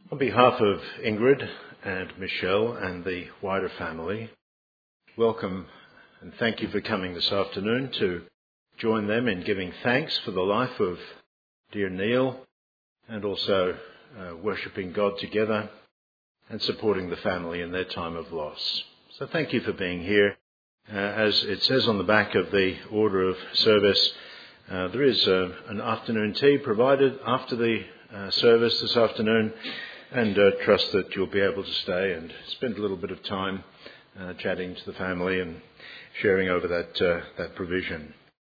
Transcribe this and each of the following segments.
On behalf of Ingrid and Michelle and the wider family, welcome and thank you for coming this afternoon to join them in giving thanks for the life of dear Neil and also worshipping God together and supporting the family in their time of loss. So thank you for being here. As it says on the back of the order of service, there is an afternoon tea provided after the service this afternoon, and trust that you'll be able to stay and spend a little bit of time chatting to the family and sharing over that provision.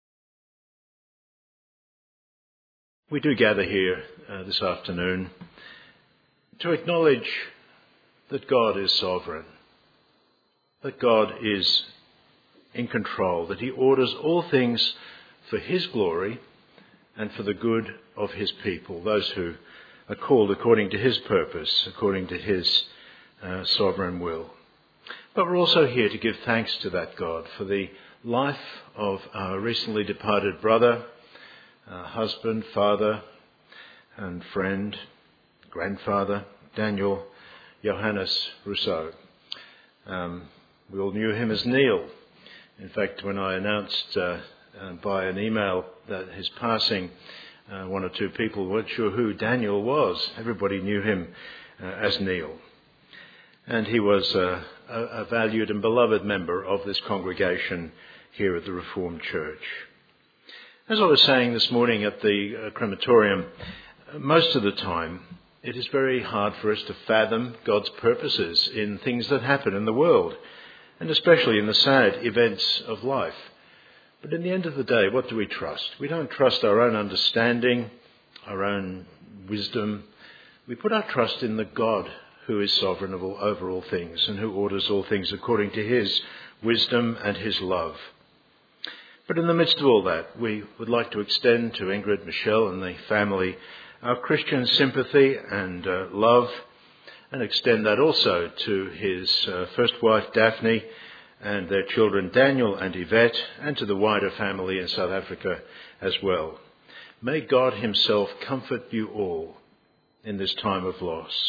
We do gather here this afternoon to acknowledge that God is sovereign, that God is in control, that he orders all things for his glory and for the good of his people, those who are called according to his purpose, according to his sovereign will. But we're also here to give thanks to that God for the life of our recently departed brother, husband, father and friend, grandfather, Daniel Johannes Rousseau. We all knew him as Neil. In fact, when I announced by an email that his passing, one or two people weren't sure who Daniel was. Everybody knew him as Neil. And he was a valued and beloved member of this congregation here at the Reformed Church. As I was saying this morning at the crematorium, most of the time it is very hard for us to fathom God's purposes in things that happen in the world, and especially in the sad events of life. But in the end of the day, what do we trust? We don't trust our own understanding, our own wisdom. We put our trust in the God who is sovereign over all things and who orders all things according to his wisdom and his love. But in the midst of all that, we would like to extend to Ingrid, Michelle and the family our Christian sympathy and love, and extend that also to his first wife, Daphne, and their children Daniel and Yvette, and to the wider family in South Africa as well. May God himself comfort you all in this time of loss.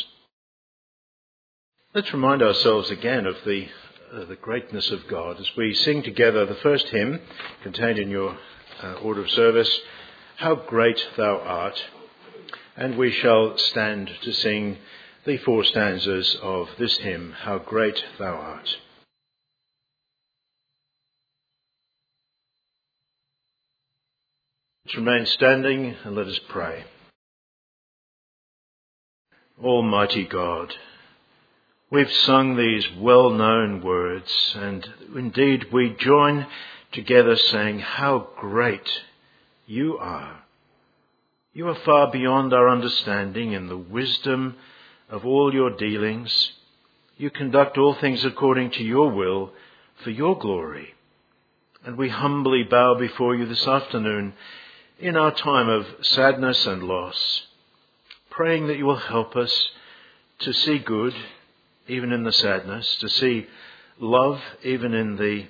Let's remind ourselves again of the greatness of God as we sing together the first hymn contained in your order of service, How Great Thou Art, and we shall stand to sing the four stanzas of this hymn, How Great Thou Art. Let's remain standing and let us pray. Almighty God, we've sung these well-known words, and indeed we join together saying how great you are. You are far beyond our understanding in the wisdom of all your dealings. You conduct all things according to your will for your glory. And we humbly bow before you this afternoon in our time of sadness and loss, praying that you will help us to see good even in the sadness, to see love even in the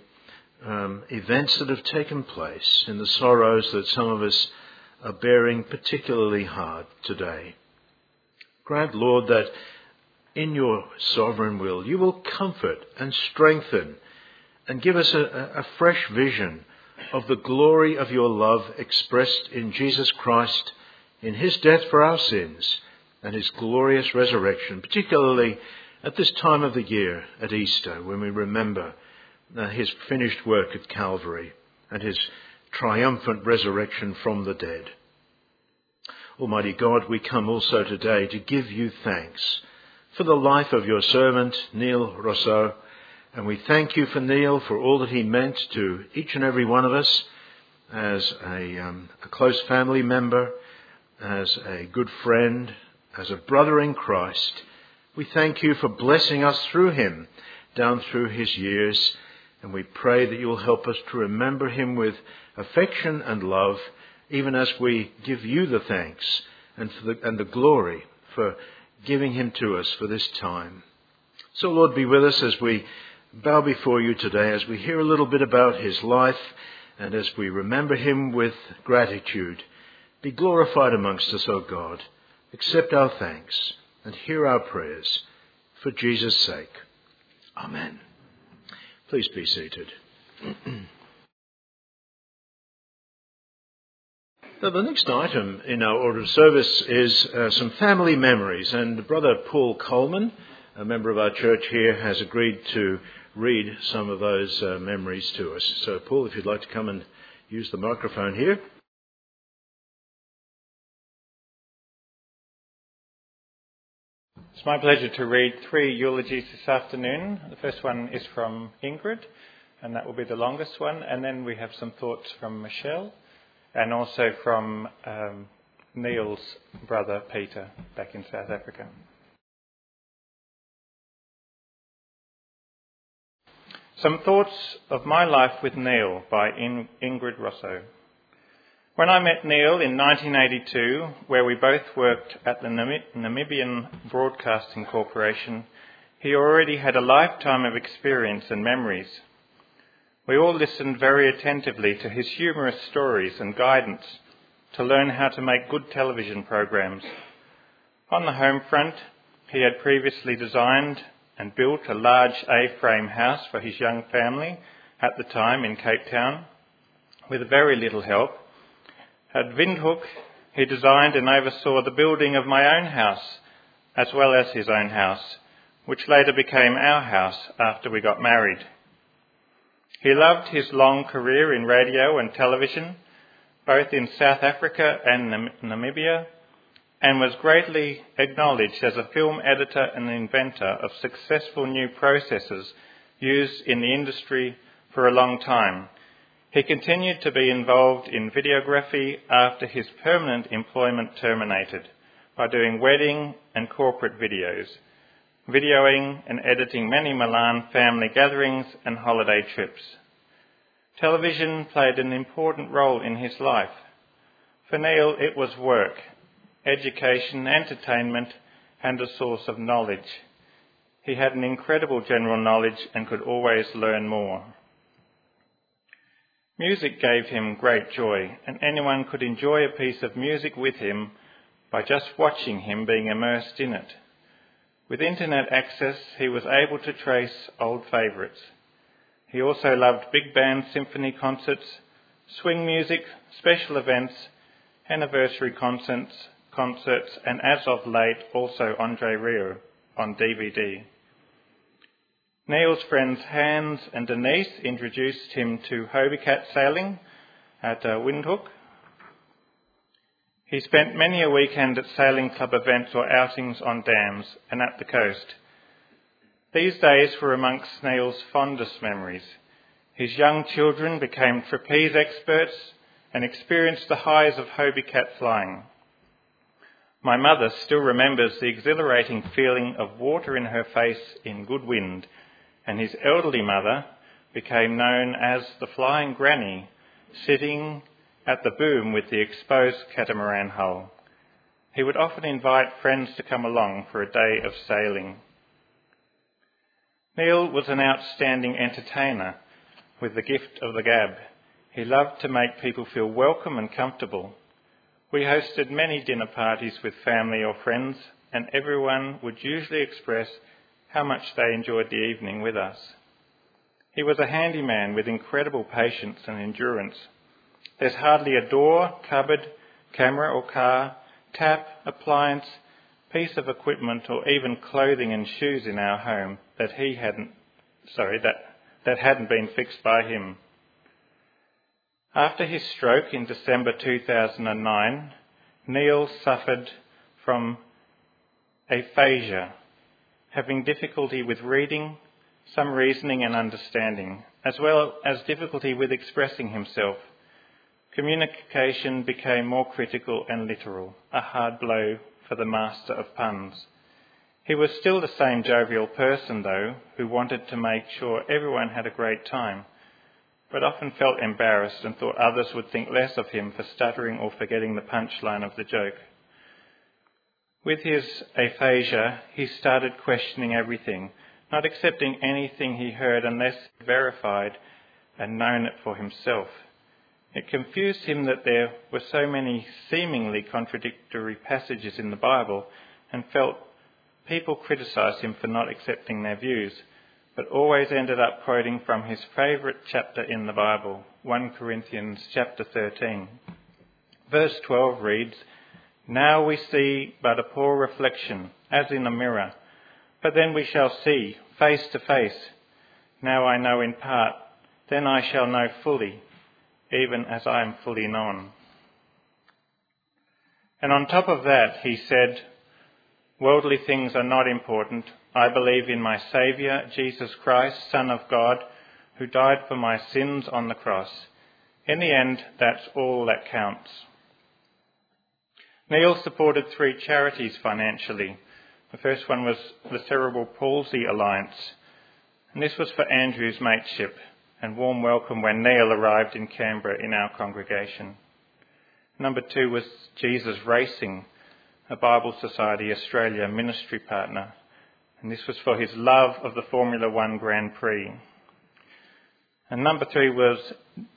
events that have taken place, in the sorrows that some of us are bearing particularly hard today. Grant, Lord, that in your sovereign will you will comfort and strengthen and give us a fresh vision of the glory of your love expressed in Jesus Christ, in his death for our sins and his glorious resurrection, particularly at this time of the year at Easter, when we remember his finished work at Calvary and his triumphant resurrection from the dead. Almighty God, we come also today to give you thanks for the life of your servant, Neil Rousseau. And we thank you for Neil, for all that he meant to each and every one of us as a close family member, as a good friend, as a brother in Christ. We thank you for blessing us through him down through his years. And we pray that you will help us to remember him with affection and love, even as we give you the thanks and the glory for giving him to us for this time. So, Lord, be with us as we bow before you today, as we hear a little bit about his life and as we remember him with gratitude. Be glorified amongst us, O God. Accept our thanks. and hear our prayers. For Jesus' sake. Amen. Please be seated. Now, the next item in our order of service is some family memories, and Brother Paul Coleman, a member of our church here, has agreed to read some of those memories to us. So, Paul, if you'd like to come and use the microphone here. It's my pleasure to read 3 eulogies this afternoon. The first one is from Ingrid, and that will be the longest one. And then we have some thoughts from Michelle, and also from Neil's brother Peter back in South Africa. Some thoughts of my life with Neil by Ingrid Rosso. When I met Neil in 1982, where we both worked at the Namibian Broadcasting Corporation, he already had a lifetime of experience and memories. We all listened very attentively to his humorous stories and guidance to learn how to make good television programs. On the home front, he had previously designed and built a large A-frame house for his young family at the time in Cape Town, with very little help. At Windhoek, he designed and oversaw the building of my own house, as well as his own house, which later became our house after we got married. He loved his long career in radio and television, both in South Africa and Namibia, and was greatly acknowledged as a film editor and inventor of successful new processes used in the industry for a long time. He continued to be involved in videography after his permanent employment terminated by doing wedding and corporate videos, videoing and editing many Milan family gatherings and holiday trips. Television played an important role in his life. For Neil, it was work, education, entertainment, and a source of knowledge. He had an incredible general knowledge and could always learn more. Music gave him great joy, and anyone could enjoy a piece of music with him by just watching him being immersed in it. With internet access, he was able to trace old favourites. He also loved big band symphony concerts, swing music, special events, anniversary concerts, and as of late, also Andre Rieu on DVD. Neil's friends Hans and Denise introduced him to Hobie Cat sailing at Windhoek. He spent many a weekend at sailing club events or outings on dams and at the coast. These days were amongst Neil's fondest memories. His young children became trapeze experts and experienced the highs of Hobie Cat flying. My mother still remembers the exhilarating feeling of water in her face in good wind, and his elderly mother became known as the Flying Granny, sitting at the boom with the exposed catamaran hull. He would often invite friends to come along for a day of sailing. Neil was an outstanding entertainer with the gift of the gab. He loved to make people feel welcome and comfortable. We hosted many dinner parties with family or friends, and everyone would usually express how much they enjoyed the evening with us. He was a handyman with incredible patience and endurance. There's hardly a door, cupboard, camera or car, tap, appliance, piece of equipment or even clothing and shoes in our home that hadn't been fixed by him. After his stroke in December 2009, Neil suffered from aphasia, having difficulty with reading, some reasoning and understanding, as well as difficulty with expressing himself. Communication became more critical and literal, a hard blow for the master of puns. He was still the same jovial person, though, who wanted to make sure everyone had a great time, but often felt embarrassed and thought others would think less of him for stuttering or forgetting the punchline of the joke. With his aphasia, he started questioning everything, not accepting anything he heard unless verified and known it for himself. It confused him that there were so many seemingly contradictory passages in the Bible and felt people criticised him for not accepting their views, but always ended up quoting from his favourite chapter in the Bible, 1 Corinthians chapter 13. Verse 12 reads, "Now we see but a poor reflection, as in a mirror, but then we shall see, face to face. Now I know in part, then I shall know fully, even as I am fully known." And on top of that, he said, "Worldly things are not important. I believe in my Saviour, Jesus Christ, Son of God, who died for my sins on the cross. In the end, that's all that counts." Neil supported 3 charities financially. The first one was the Cerebral Palsy Alliance, and this was for Andrew's mateship and warm welcome when Neil arrived in Canberra in our congregation. Number 2 was Jesus Racing, a Bible Society Australia ministry partner, and this was for his love of the Formula One Grand Prix. And number 3 was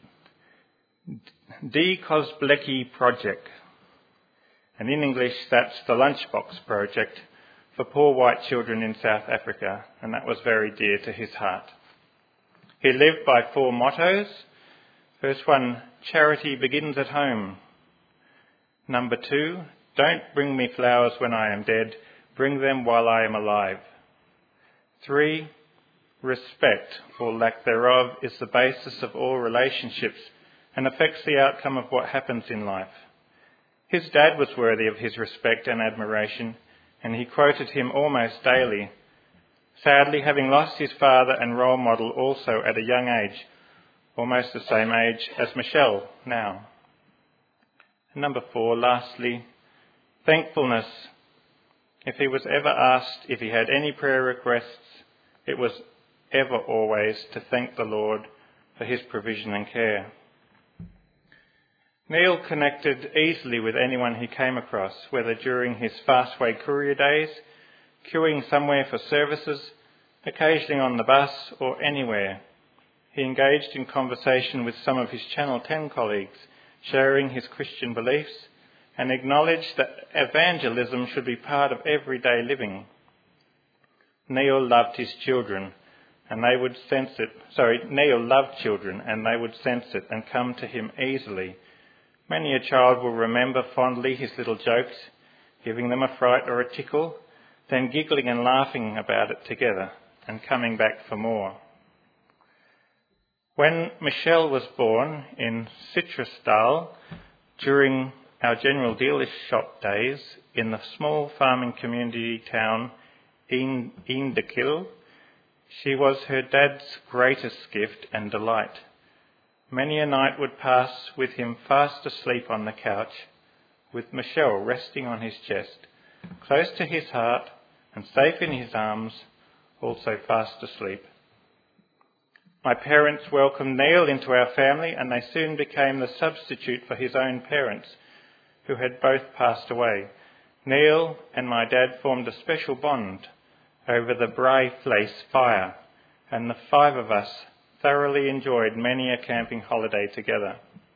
D. Kozblecki Project, and in English that's the Lunchbox Project for poor white children in South Africa, and that was very dear to his heart. He lived by 4 mottos. First one, charity begins at home. Number 2, don't bring me flowers when I am dead, bring them while I am alive. 3, respect, or lack thereof, is the basis of all relationships and affects the outcome of what happens in life. His dad was worthy of his respect and admiration, and he quoted him almost daily. Sadly, having lost his father and role model also at a young age, almost the same age as Michelle now. And number 4, lastly, thankfulness. If he was ever asked if he had any prayer requests, it was ever always to thank the Lord for his provision and care. Neil connected easily with anyone he came across, whether during his Fastway courier days, queuing somewhere for services, occasionally on the bus or anywhere. He engaged in conversation with some of his Channel 10 colleagues, sharing his Christian beliefs, and acknowledged that evangelism should be part of everyday living. Neil loved his children, and they would sense it. Neil loved children, and they would sense it and come to him easily. Many a child will remember fondly his little jokes, giving them a fright or a tickle, then giggling and laughing about it together and coming back for more. When Michelle was born in Citrusdale during our general dealer's shop days in the small farming community town Indooroopilly, she was her dad's greatest gift and delight. Many a night would pass with him fast asleep on the couch, with Michelle resting on his chest, close to his heart and safe in his arms, also fast asleep. My parents welcomed Neil into our family, and they soon became the substitute for his own parents, who had both passed away. Neil and my dad formed a special bond over the braai vleis fire, and the 5 of us thoroughly enjoyed many a camping holiday together.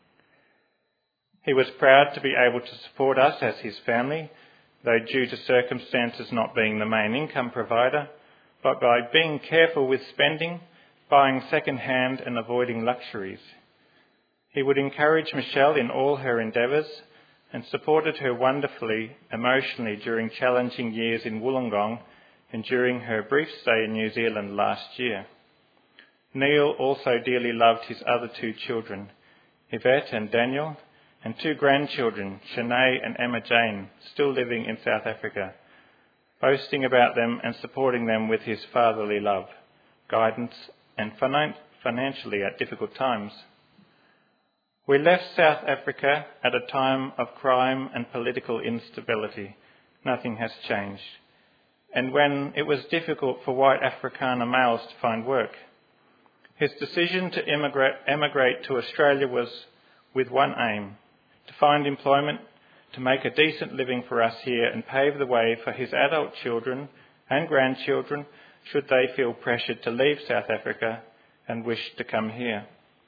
He was proud to be able to support us as his family, though due to circumstances not being the main income provider, but by being careful with spending, buying second-hand and avoiding luxuries. He would encourage Michelle in all her endeavours and supported her wonderfully emotionally during challenging years in Wollongong and during her brief stay in New Zealand last year. Neil also dearly loved his other 2 children, Yvette and Daniel, and 2 grandchildren, Shanae and Emma Jane, still living in South Africa, boasting about them and supporting them with his fatherly love, guidance and financially at difficult times. We left South Africa at a time of crime and political instability. Nothing has changed. And when it was difficult for white Afrikaner males to find work, his decision to emigrate to Australia was with one aim: to find employment, to make a decent living for us here and pave the way for his adult children and grandchildren should they feel pressured to leave South Africa and wish to come here.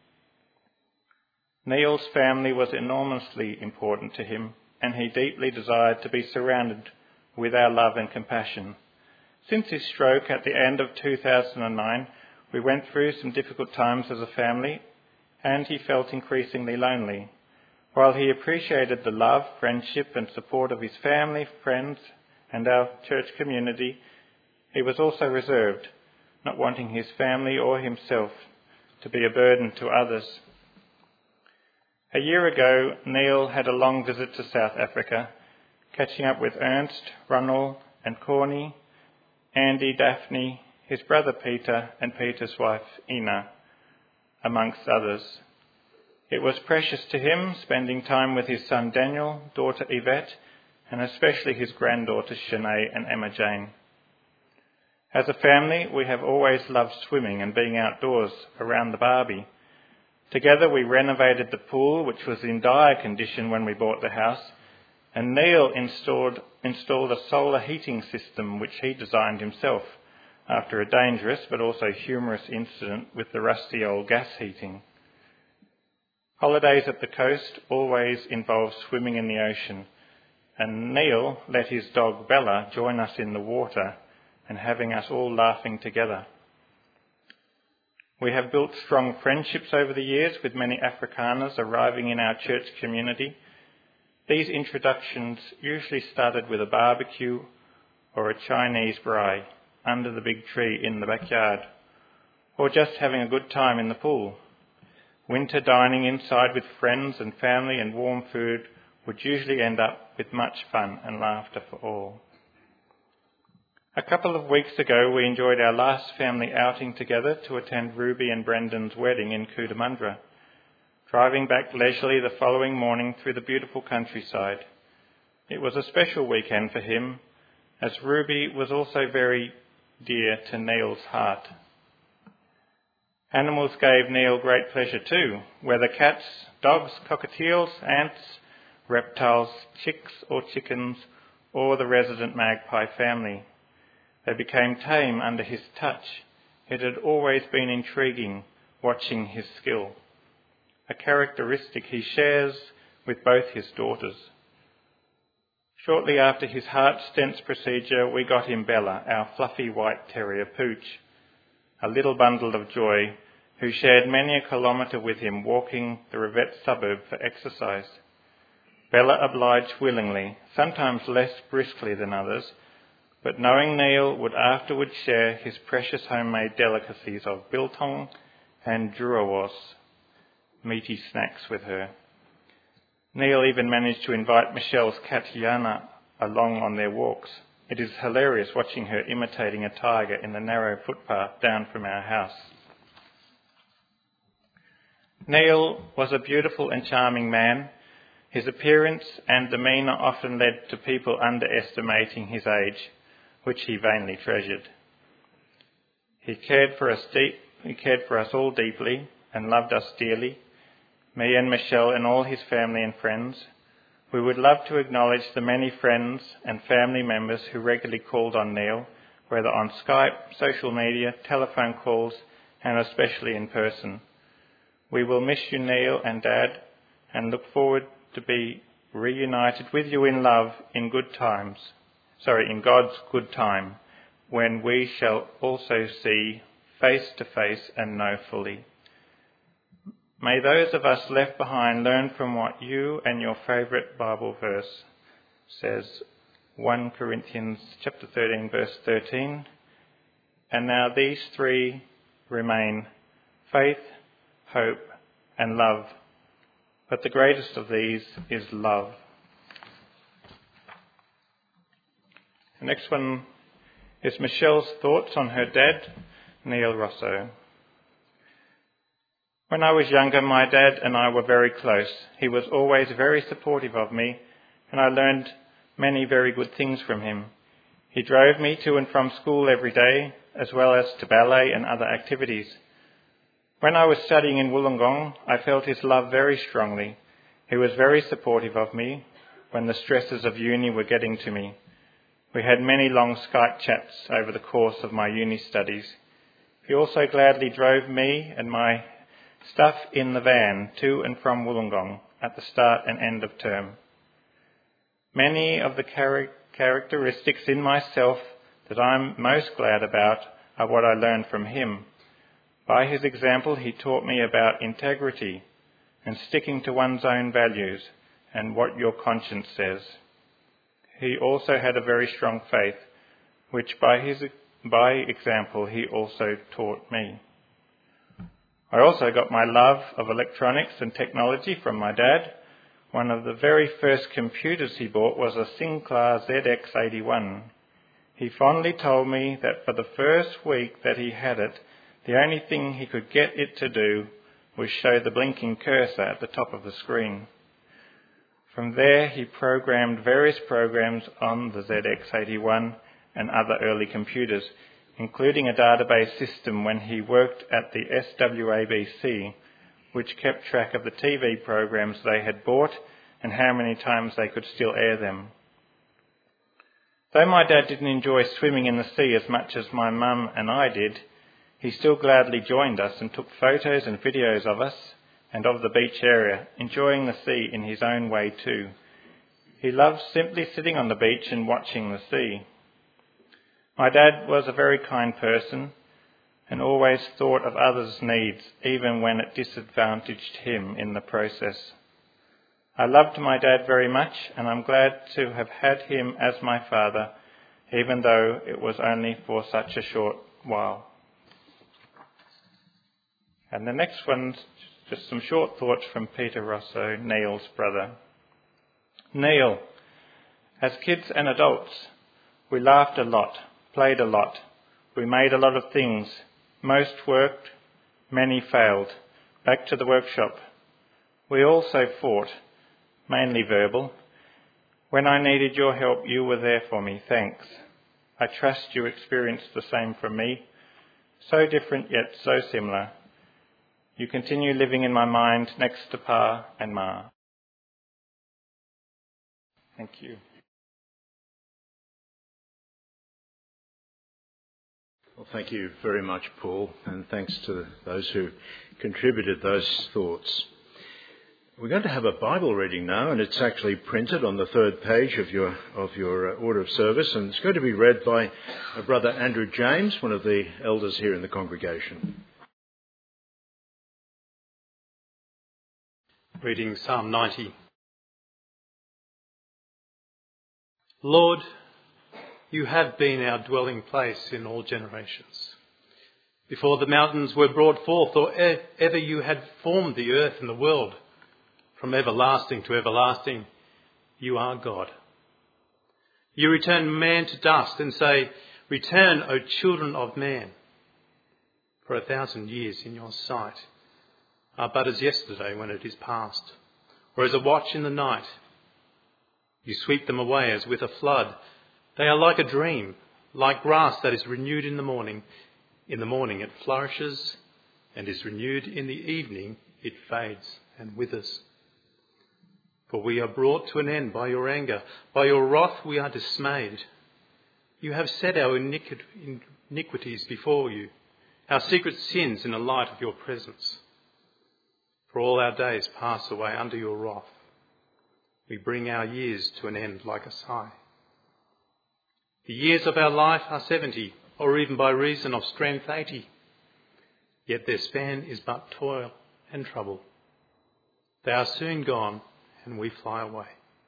Neil's family was enormously important to him, and he deeply desired to be surrounded with our love and compassion. Since his stroke at the end of 2009, we went through some difficult times as a family, and he felt increasingly lonely. While he appreciated the love, friendship and support of his family, friends and our church community, he was also reserved, not wanting his family or himself to be a burden to others. A year ago, Neil had a long visit to South Africa, catching up with Ernst, Ronald and Corny, Andy, Daphne, his brother Peter and Peter's wife Ina, amongst others. It was precious to him spending time with his son Daniel, daughter Yvette, and especially his granddaughters Shanae and Emma Jane. As a family, we have always loved swimming and being outdoors around the Barbie. Together we renovated the pool, which was in dire condition when we bought the house, and Neil installed a solar heating system which he designed himself after a dangerous but also humorous incident with the rusty old gas heating. Holidays at the coast always involve swimming in the ocean, and Neil let his dog Bella join us in the water and having us all laughing together. We have built strong friendships over the years with many Afrikaners arriving in our church community. These introductions usually started with a barbecue or a Chinese braai under the big tree in the backyard, or just having a good time in the pool. Winter dining inside with friends and family and warm food would usually end up with much fun and laughter for all. A couple of weeks ago, we enjoyed our last family outing together to attend Ruby and Brendan's wedding in Cootamundra, driving back leisurely the following morning through the beautiful countryside. It was a special weekend for him, as Ruby was also very dear to Neil's heart. Animals gave Neil great pleasure too, whether cats, dogs, cockatiels, ants, reptiles, chicks or chickens, or the resident magpie family. They became tame under his touch. It had always been intriguing watching his skill, a characteristic he shares with both his daughters. Shortly after his heart stents procedure, we got him Bella, our fluffy white terrier Pooch, a little bundle of joy who shared many a kilometre with him walking the Rivette suburb for exercise. Bella obliged willingly, sometimes less briskly than others, but knowing Neil would afterwards share his precious homemade delicacies of biltong and durawas, meaty snacks, with her. Neil even managed to invite Michelle's cat Yana along on their walks. It is hilarious watching her imitating a tiger in the narrow footpath down from our house. Neil was a beautiful and charming man. His appearance and demeanour often led to people underestimating his age, which he vainly treasured. He cared for us all deeply and loved us dearly, me and Michelle and all his family and friends. We would love to acknowledge the many friends and family members who regularly called on Neil, whether on Skype, social media, telephone calls, and especially in person. We will miss you, Neil and Dad, and look forward to be reunited with you in love in God's good time, when we shall also see face to face and know fully. May those of us left behind learn from what you and your favourite Bible verse says, 1 Corinthians chapter 13, verse 13. And now these three remain: faith, hope, and love. But the greatest of these is love. The next one is Michelle's thoughts on her dad, Neil Rosso. When I was younger, my dad and I were very close. He was always very supportive of me, and I learned many very good things from him. He drove me to and from school every day, as well as to ballet and other activities. When I was studying in Wollongong, I felt his love very strongly. He was very supportive of me when the stresses of uni were getting to me. We had many long Skype chats over the course of my uni studies. He also gladly drove me and my stuff in the van to and from Wollongong at the start and end of term. Many of the characteristics in myself that I'm most glad about are what I learned from him. By his example, he taught me about integrity and sticking to one's own values and what your conscience says. He also had a very strong faith, which by example he also taught me. I also got my love of electronics and technology from my dad. One of the very first computers he bought was a Sinclair ZX81. He fondly told me that for the first week that he had it, the only thing he could get it to do was show the blinking cursor at the top of the screen. From there, he programmed various programs on the ZX81 and other early computers, including a database system when he worked at the SWABC, which kept track of the TV programs they had bought and how many times they could still air them. Though my dad didn't enjoy swimming in the sea as much as my mum and I did, he still gladly joined us and took photos and videos of us and of the beach area, enjoying the sea in his own way too. He loved simply sitting on the beach and watching the sea. My dad was a very kind person and always thought of others' needs, even when it disadvantaged him in the process. I loved my dad very much, and I'm glad to have had him as my father, even though it was only for such a short while. And the next one's just some short thoughts from Peter Rosso, Neil's brother. Neil, as kids and adults, we laughed a lot, played a lot. We made a lot of things. Most worked, many failed. Back to the workshop. We also fought, mainly verbal. When I needed your help, you were there for me. Thanks. I trust you experienced the same from me. So different yet so similar. You continue living in my mind next to Pa and Ma. Thank you. Well, thank you very much, Paul, and thanks to those who contributed those thoughts. We're going to have a Bible reading now, and it's actually printed on the third page of your order of service, and it's going to be read by Brother Andrew James, one of the elders here in the congregation. Reading Psalm 90. Lord, you have been our dwelling place in all generations. Before the mountains were brought forth, or ever you had formed the earth and the world, from everlasting to everlasting, you are God. You return man to dust and say, Return, O children of man. For 1,000 years in your sight are but as yesterday when it is past, or as a watch in the night. You sweep them away as with a flood. They are like a dream, like grass that is renewed in the morning. In the morning it flourishes and is renewed. In the evening it fades and withers. For we are brought to an end by your anger. By your wrath we are dismayed. You have set our iniquities before you, our secret sins in the light of your presence. For all our days pass away under your wrath. We bring our years to an end like a sigh. The years of our life are 70, or even by reason of strength 80. Yet their span is but toil and trouble. They are soon gone, and we fly away.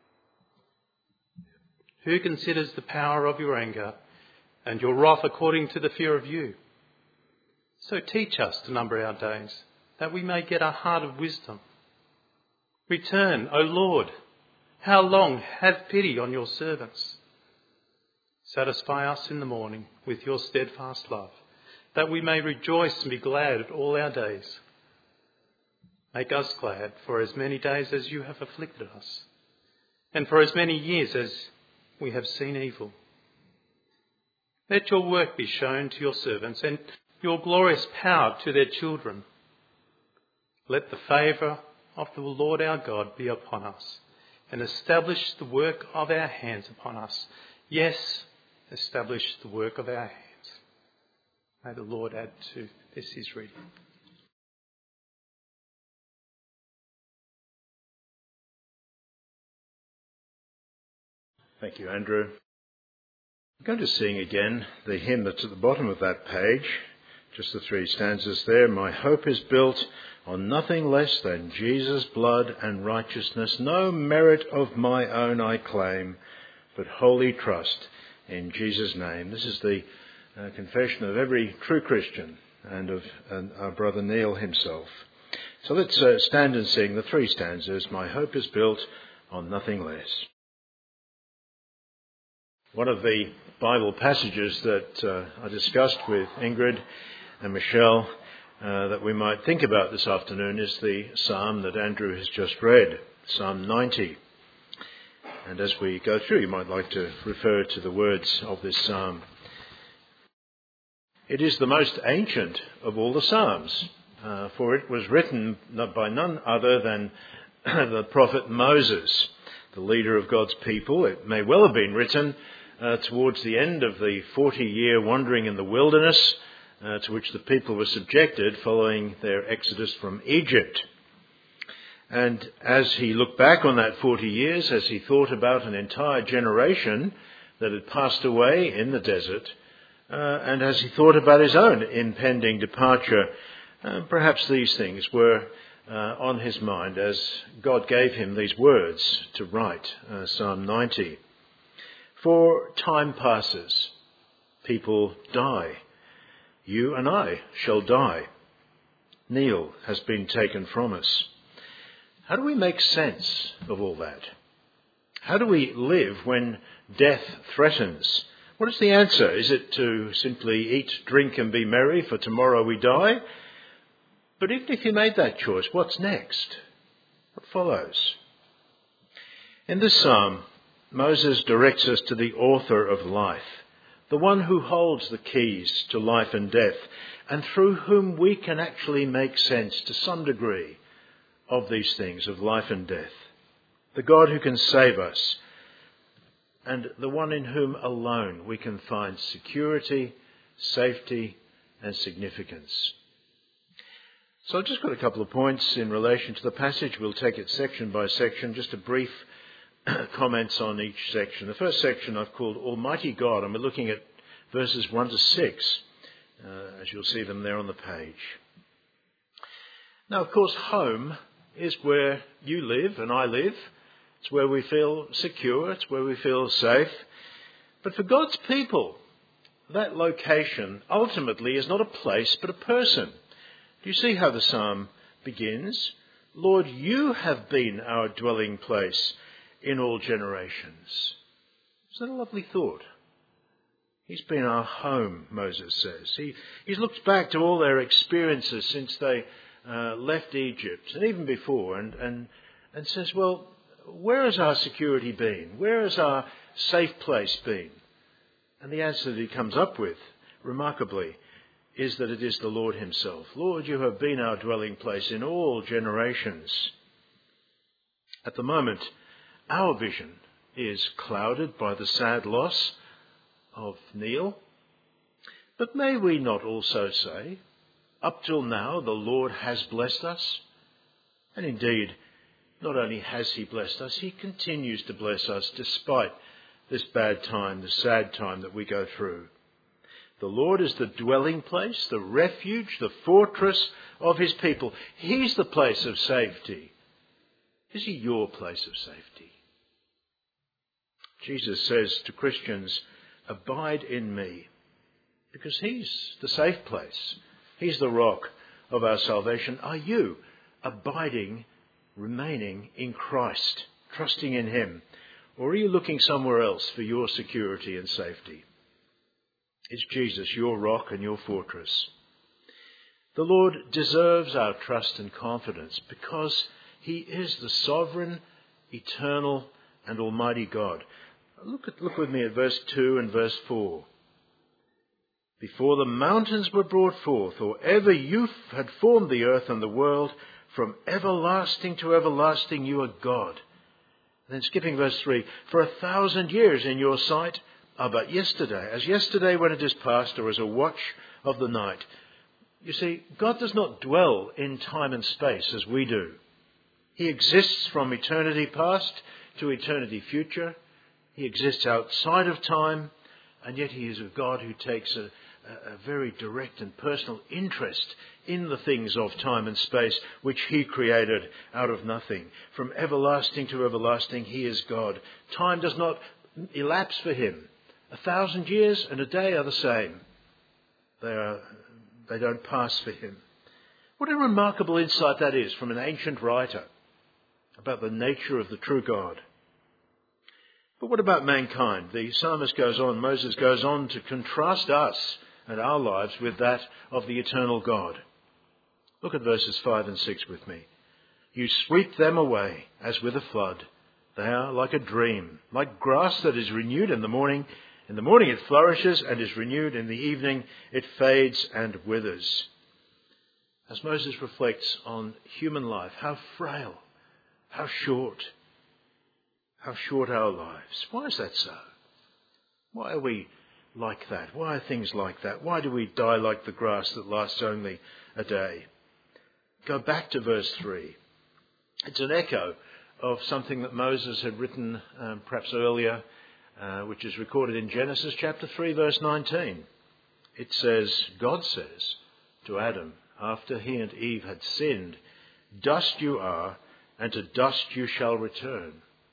Who considers the power of your anger and your wrath according to the fear of you? So teach us to number our days, that we may get a heart of wisdom. Return, O Lord. How long? Have pity on your servants. Satisfy us in the morning with your steadfast love, that we may rejoice and be glad at all our days. Make us glad for as many days as you have afflicted us, and for as many years as we have seen evil. Let your work be shown to your servants, and your glorious power to their children. Let the favour of the Lord our God be upon us, and establish the work of our hands upon us. Yes, establish the work of our hands. May the Lord add to this his reading. Thank you, Andrew. I'm going to sing again the hymn that's at the bottom of that page, just the 3 stanzas there. My hope is built on nothing less than Jesus' blood and righteousness. No merit of my own I claim, but wholly trust in Jesus' name. This is the confession of every true Christian and of our brother Neil himself. So let's stand and sing the 3 stanzas. My hope is built on nothing less. One of the Bible passages that I discussed with Ingrid and Michelle that we might think about this afternoon is the psalm that Andrew has just read, Psalm 90. And as we go through, you might like to refer to the words of this psalm. It is the most ancient of all the psalms, for it was written by none other than the prophet Moses, the leader of God's people. It may well have been written towards the end of the 40-year wandering in the wilderness to which the people were subjected following their exodus from Egypt. And as he looked back on that 40 years, as he thought about an entire generation that had passed away in the desert, and as he thought about his own impending departure, perhaps these things were on his mind as God gave him these words to write Psalm 90. For time passes, people die. You and I shall die. Neil has been taken from us. How do we make sense of all that? How do we live when death threatens? What is the answer? Is it to simply eat, drink and be merry, for tomorrow we die? But even if you made that choice, what's next? What follows? In this psalm, Moses directs us to the author of life, the one who holds the keys to life and death, and through whom we can actually make sense to some degree of these things, of life and death. The God who can save us, and the one in whom alone we can find security, safety, and significance. So I've just got a couple of points in relation to the passage. We'll take it section by section, just a brief comments on each section. The first section I've called Almighty God, and we're looking at verses 1 to 6, as you'll see them there on the page. Now, of course, home is where you live and I live. It's where we feel secure. It's where we feel safe. But for God's people, that location ultimately is not a place but a person. Do you see how the psalm begins? Lord, you have been our dwelling place in all generations. Isn't that a lovely thought? He's been our home, Moses says. He's looked back to all their experiences since they left Egypt, and even before, and says, well, where has our security been? Where has our safe place been? And the answer that he comes up with, remarkably, is that it is the Lord himself. Lord, you have been our dwelling place in all generations. At the moment, our vision is clouded by the sad loss of Neil. But may we not also say, up till now the Lord has blessed us? And indeed, not only has he blessed us, he continues to bless us despite this bad time, the sad time that we go through. The Lord is the dwelling place, the refuge, the fortress of his people. He's the place of safety. Is he your place of safety? Jesus says to Christians, abide in me, because he's the safe place. He's the rock of our salvation. Are you abiding, remaining in Christ, trusting in him? Or are you looking somewhere else for your security and safety? Is Jesus your rock and your fortress? The Lord deserves our trust and confidence because he is the sovereign, eternal and almighty God. Look with me at verse 2 and verse 4. Before the mountains were brought forth, or ever you had formed the earth and the world, from everlasting to everlasting you are God. And then skipping verse 3, for 1,000 years in your sight are but yesterday, as yesterday when it is past, or as a watch of the night. You see, God does not dwell in time and space as we do. He exists from eternity past to eternity future. He exists outside of time And yet he is a God who takes a very direct and personal interest in the things of time and space which he created out of nothing. From everlasting to everlasting, he is God. Time does not elapse for him. 1,000 years and a day are the same. They don't pass for him. What a remarkable insight that is from an ancient writer about the nature of the true God. But what about mankind? The psalmist goes on, Moses goes on to contrast us and our lives with that of the eternal God. Look at verses 5 and 6 with me. You sweep them away as with a flood. They are like a dream, like grass that is renewed in the morning. In the morning it flourishes and is renewed. In the evening it fades and withers. As Moses reflects on human life, how frail, how short our lives. Why is that so? Why are we like that? Why are things like that? Why do we die like the grass that lasts only a day? Go back to verse 3. It's an echo of something that Moses had written perhaps earlier, which is recorded in Genesis chapter 3, verse 19. It says, God says to Adam, after he and Eve had sinned, dust you are, and to dust you shall return.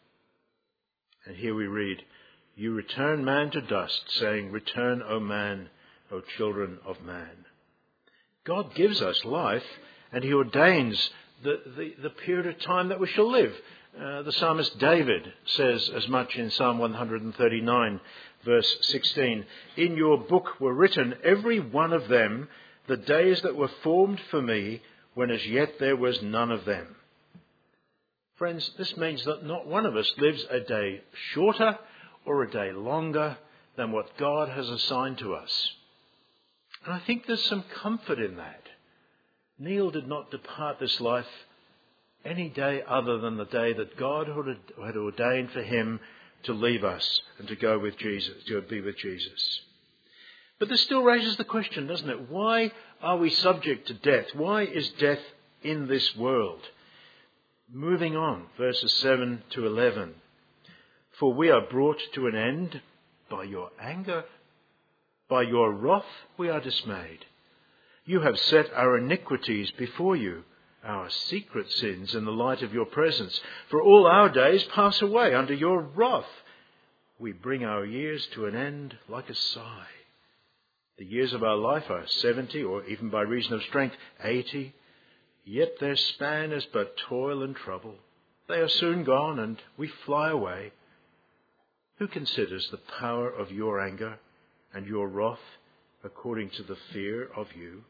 And here we read, you return man to dust, saying, return, O man, O children of man. God gives us life, and he ordains the period of time that we shall live. The psalmist David says as much in Psalm 139, verse 16. In your book were written, every one of them, the days that were formed for me, when as yet there was none of them. Friends, this means that not one of us lives a day shorter or a day longer than what God has assigned to us. And I think there's some comfort in that. Neil did not depart this life any day other than the day that God had ordained for him to leave us and to go with Jesus, to be with Jesus. But this still raises the question, doesn't it? Why are we subject to death? Why is death in this world? Moving on, verses 7 to 11. For we are brought to an end by your anger. By your wrath we are dismayed. You have set our iniquities before you, our secret sins in the light of your presence. For all our days pass away under your wrath. We bring our years to an end like a sigh. The years of our life are 70, or even by reason of strength, 80. Yet their span is but toil and trouble. They are soon gone, and we fly away. Who considers the power of your anger and your wrath according to the fear of you?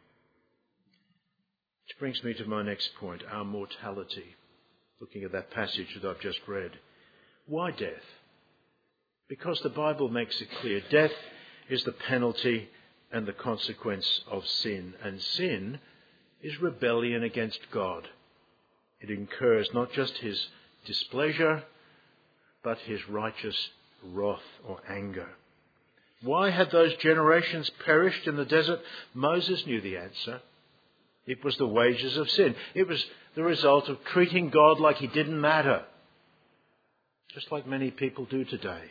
Which brings me to my next point, our mortality. Looking at that passage that I've just read. Why death? Because the Bible makes it clear. Death is the penalty and the consequence of sin. And sin is rebellion against God. It incurs not just his displeasure, but his righteous wrath or anger. Why had those generations perished in the desert? Moses knew the answer. It was the wages of sin. It was the result of treating God like he didn't matter. Just like many people do today.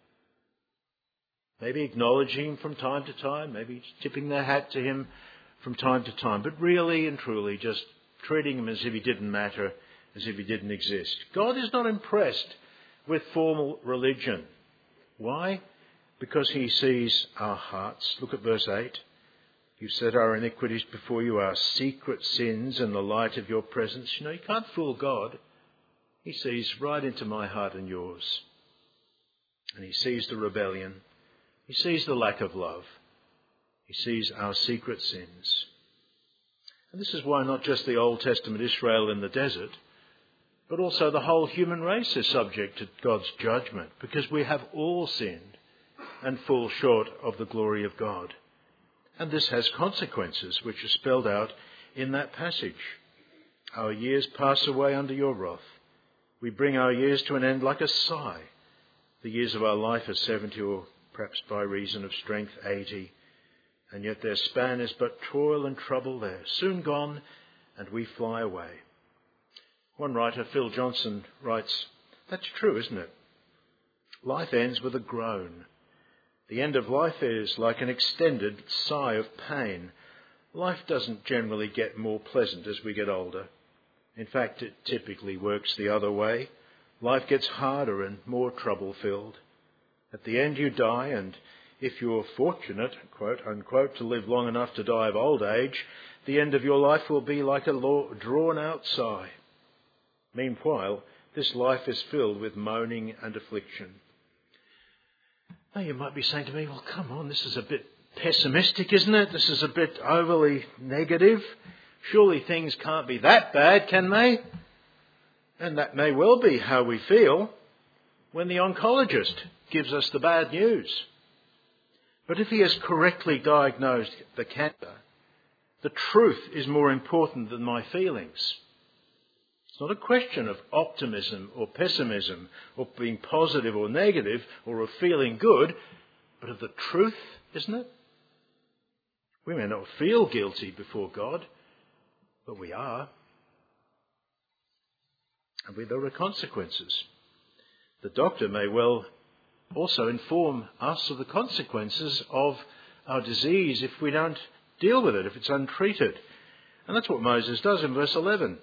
Maybe acknowledging him from time to time, maybe tipping their hat to him from time to time, but really and truly just treating him as if he didn't matter, as if he didn't exist. God is not impressed with formal religion. Why? Because he sees our hearts. Look at verse 8. You set our iniquities before you, our secret sins in the light of your presence. You know, you can't fool God. He sees right into my heart and yours. And he sees the rebellion. He sees the lack of love. He sees our secret sins. And this is why not just the Old Testament Israel in the desert, but also the whole human race is subject to God's judgment, because we have all sinned and fall short of the glory of God. And this has consequences which are spelled out in that passage. Our years pass away under your wrath. We bring our years to an end like a sigh. The years of our life are 70, or perhaps by reason of strength 80. And yet their span is but toil and trouble there, soon gone, and we fly away. One writer, Phil Johnson, writes, that's true, isn't it? Life ends with a groan. The end of life is like an extended sigh of pain. Life doesn't generally get more pleasant as we get older. In fact, it typically works the other way. Life gets harder and more trouble-filled. At the end you die, and if you're fortunate, quote unquote, to live long enough to die of old age, the end of your life will be like a drawn-out sigh. Meanwhile, this life is filled with moaning and affliction. Now you might be saying to me, well, come on, this is a bit pessimistic, isn't it? This is a bit overly negative. Surely things can't be that bad, can they? And that may well be how we feel when the oncologist gives us the bad news. But if he has correctly diagnosed the cancer, the truth is more important than my feelings. It's not a question of optimism or pessimism or being positive or negative or of feeling good, but of the truth, isn't it? We may not feel guilty before God, but we are. And there are consequences. The doctor may well also inform us of the consequences of our disease if we don't deal with it, if it's untreated. And that's what Moses does in verse 11.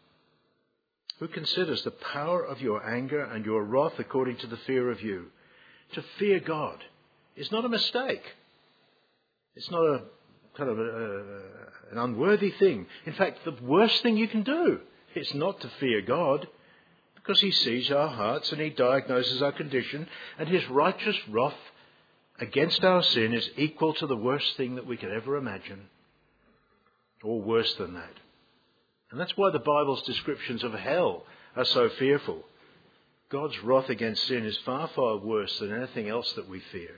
Who considers the power of your anger and your wrath according to the fear of you? To fear God is not a mistake. It's not a kind of an unworthy thing. In fact, the worst thing you can do is not to fear God, because he sees our hearts and he diagnoses our condition, and his righteous wrath against our sin is equal to the worst thing that we could ever imagine, or worse than that. And that's why the Bible's descriptions of hell are so fearful. God's wrath against sin is far, far worse than anything else that we fear.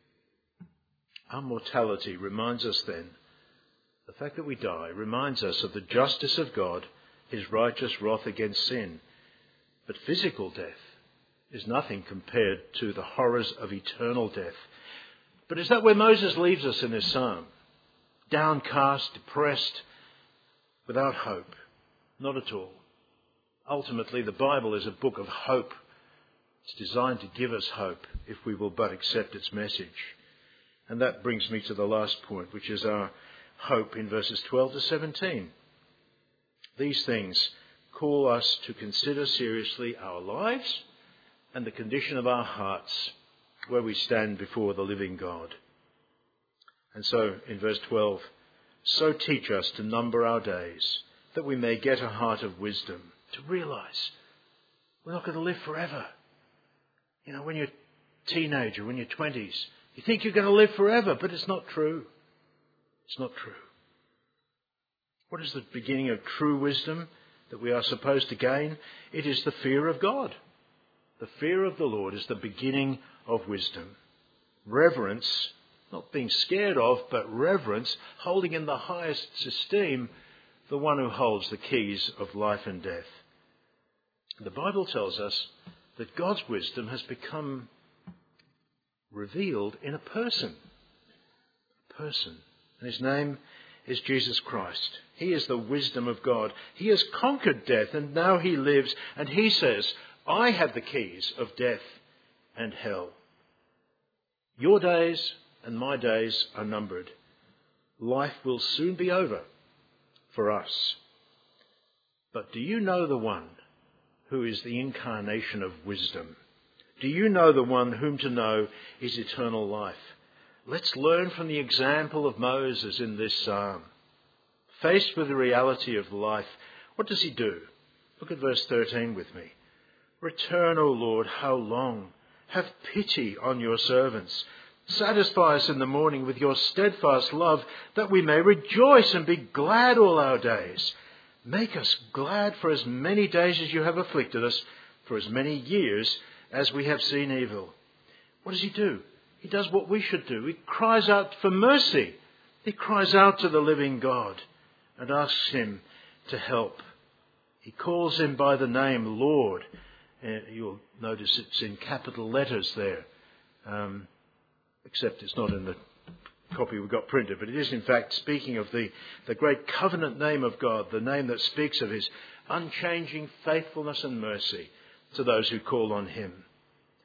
Our mortality reminds us then, the fact that we die reminds us of the justice of God, his righteous wrath against sin. But physical death is nothing compared to the horrors of eternal death. But is that where Moses leaves us in this psalm? Downcast, depressed, without hope? Not at all. Ultimately, the Bible is a book of hope. It's designed to give us hope if we will but accept its message. And that brings me to the last point, which is our hope in verses 12 to 17. These things call us to consider seriously our lives and the condition of our hearts where we stand before the living God. And so, in verse 12, so teach us to number our days, that we may get a heart of wisdom, to realise we're not going to live forever. You know, when you're a teenager, when you're 20s, you think you're going to live forever, but it's not true. It's not true. What is the beginning of true wisdom that we are supposed to gain? It is the fear of God. The fear of the Lord is the beginning of wisdom. Reverence, not being scared of, but reverence, holding in the highest esteem the one who holds the keys of life and death. The Bible tells us that God's wisdom has become revealed in a person. And his name is Jesus Christ. He is the wisdom of God. He has conquered death and now he lives, and he says, I have the keys of death and hell. Your days and my days are numbered. Life will soon be over for us. But do you know the one who is the incarnation of wisdom? Do you know the one whom to know is eternal life? Let's learn from the example of Moses in this psalm. Faced with the reality of life, what does he do? Look at verse 13 with me. Return, O Lord, how long? Have pity on your servants. Satisfy us in the morning with your steadfast love, that we may rejoice and be glad all our days. Make us glad for as many days as you have afflicted us, for as many years as we have seen evil. What does he do? He does what we should do. He cries out for mercy. He cries out to the living God and asks him to help. He calls him by the name Lord. You'll notice it's in capital letters there, except it's not in the copy we got printed, but it is in fact speaking of the great covenant name of God, the name that speaks of his unchanging faithfulness and mercy to those who call on him.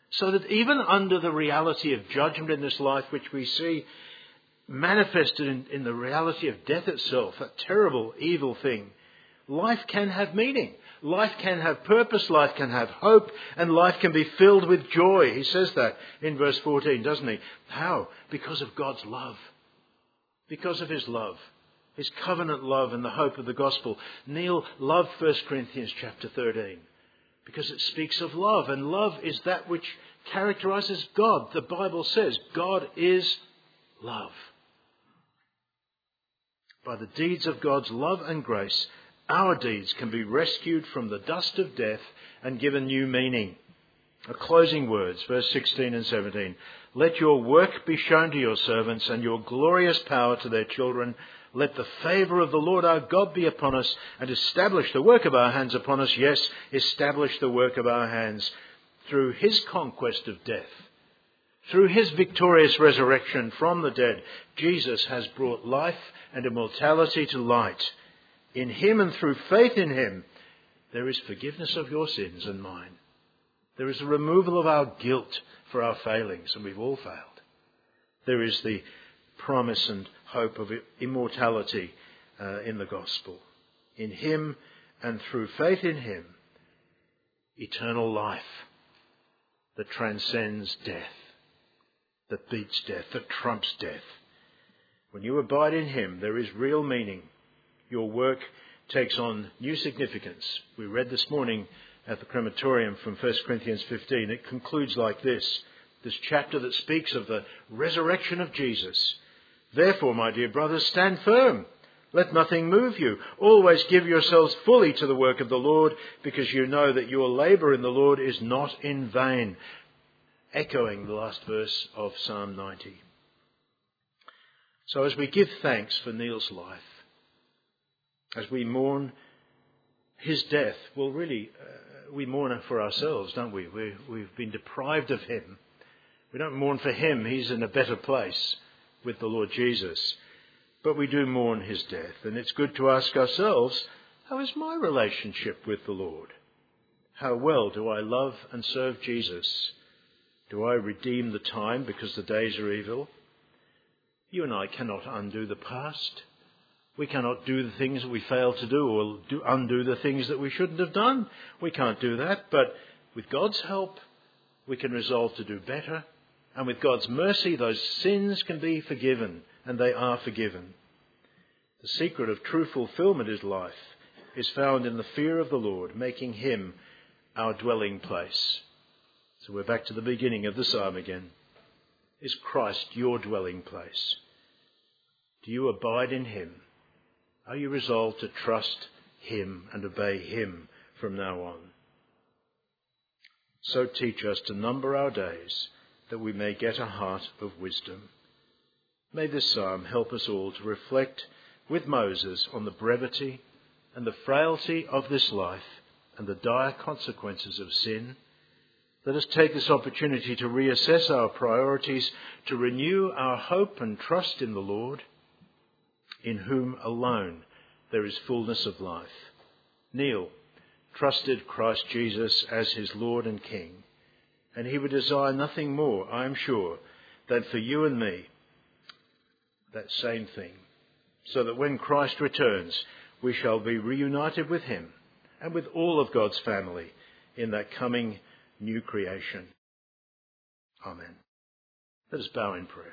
So that even under the reality of judgment in this life, which we see manifested in the reality of death itself, that terrible, evil thing, life can have meaning. Life can have purpose, life can have hope, and life can be filled with joy. He says that in verse 14, doesn't he? How? Because of God's love. Because of his love. His covenant love and the hope of the gospel. Neil loved 1 Corinthians chapter 13 because it speaks of love, and love is that which characterizes God. The Bible says God is love. By the deeds of God's love and grace, our deeds can be rescued from the dust of death and given new meaning. A closing words, verse 16 and 17. Let your work be shown to your servants and your glorious power to their children. Let the favour of the Lord our God be upon us and establish the work of our hands upon us. Yes, establish the work of our hands through his conquest of death. Through his victorious resurrection from the dead, Jesus has brought life and immortality to light. In him and through faith in him, there is forgiveness of your sins and mine. There is a removal of our guilt for our failings, and we've all failed. There is the promise and hope of immortality in the gospel. In him and through faith in him, eternal life that transcends death, that beats death, that trumps death. When you abide in him, there is real meaning. Your work takes on new significance. We read this morning at the crematorium from 1 Corinthians 15. It concludes like this chapter that speaks of the resurrection of Jesus. Therefore, my dear brothers, stand firm. Let nothing move you. Always give yourselves fully to the work of the Lord, because you know that your labour in the Lord is not in vain. Echoing the last verse of Psalm 90. So as we give thanks for Neil's life, as we mourn his death, well, really, we mourn it for ourselves, don't we? We've been deprived of him. We don't mourn for him. He's in a better place with the Lord Jesus. But we do mourn his death. And it's good to ask ourselves, how is my relationship with the Lord? How well do I love and serve Jesus? Do I redeem the time because the days are evil? You and I cannot undo the past. We cannot do the things that we failed to do, or undo the things that we shouldn't have done. We can't do that. But with God's help, we can resolve to do better. And with God's mercy, those sins can be forgiven, and they are forgiven. The secret of true fulfillment in life is found in the fear of the Lord, making him our dwelling place. So we're back to the beginning of the psalm again. Is Christ your dwelling place? Do you abide in him? Are you resolved to trust him and obey him from now on? So teach us to number our days, that we may get a heart of wisdom. May this psalm help us all to reflect with Moses on the brevity and the frailty of this life and the dire consequences of sin. Let us take this opportunity to reassess our priorities, to renew our hope and trust in the Lord, in whom alone there is fullness of life. Neil trusted Christ Jesus as his Lord and King, and he would desire nothing more, I am sure, than for you and me that same thing, so that when Christ returns, we shall be reunited with him and with all of God's family in that coming new creation. Amen. Let us bow in prayer.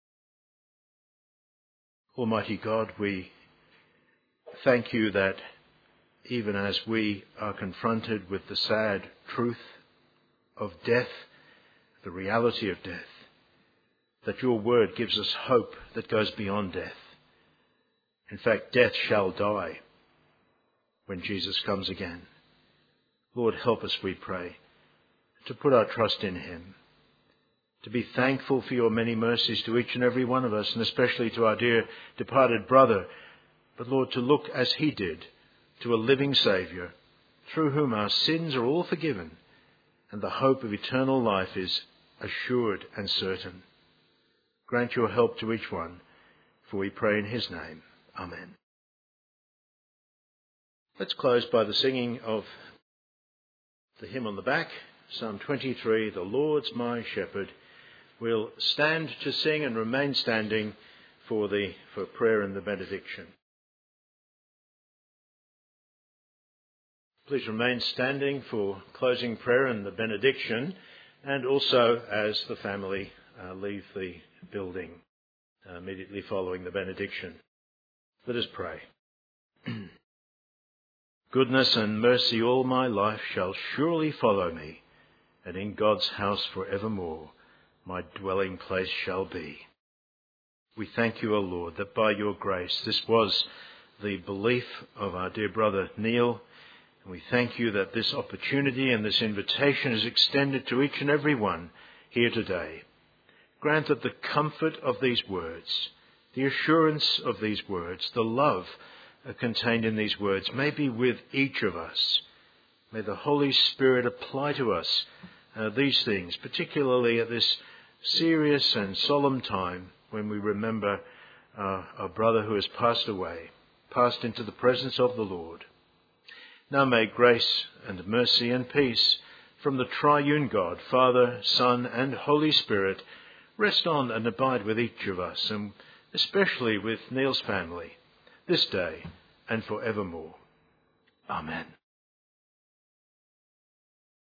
Almighty God, we thank you that even as we are confronted with the sad truth of death, the reality of death, that your word gives us hope that goes beyond death. In fact, death shall die when Jesus comes again. Lord, help us, we pray, to put our trust in him, to be thankful for your many mercies to each and every one of us, and especially to our dear departed brother. But Lord, to look as he did to a living Saviour, through whom our sins are all forgiven, and the hope of eternal life is assured and certain. Grant your help to each one, for we pray in his name. Amen. Let's close by the singing of the hymn on the back, Psalm 23, "The Lord's my shepherd." We'll stand to sing and remain standing for prayer and the benediction. Please remain standing for closing prayer and the benediction, and also as the family leave the building immediately following the benediction. Let us pray. Goodness and mercy all my life shall surely follow me, and in God's house forevermore my dwelling place shall be. We thank you, O Lord, that by your grace this was the belief of our dear brother Neil, and we thank you that this opportunity and this invitation is extended to each and every one here today. Grant that the comfort of these words, the assurance of these words, the love contained in these words may be with each of us. May the Holy Spirit apply to us these things, particularly at this serious and solemn time when we remember our brother who has passed away, passed into the presence of the Lord. Now may grace and mercy and peace from the triune God, Father, Son and Holy Spirit, rest on and abide with each of us, and especially with Neil's family, this day and forevermore. Amen.